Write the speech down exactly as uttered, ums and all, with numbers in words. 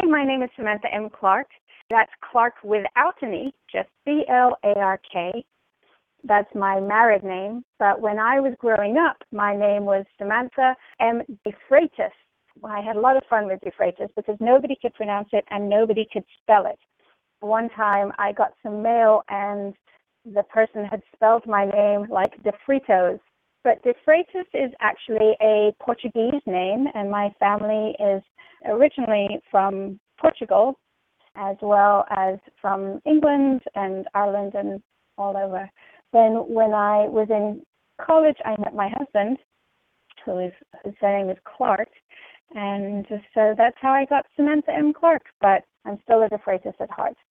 Hi, my name is Samantha M. Clark. That's Clark without an E, just C L A R K. That's my married name. But when I was growing up, my name was Samantha M. DeFreitas. I had a lot of fun with DeFreitas because nobody could pronounce it and nobody could spell it. One time I got some mail and the person had spelled my name like De Fritos. But De Freitas is actually a Portuguese name, and my family is originally from Portugal, as well as from England and Ireland and all over. Then when I was in college, I met my husband, who is, his name is Clark, and so that's how I got Samantha M. Clark, but I'm still a De Freitas at heart.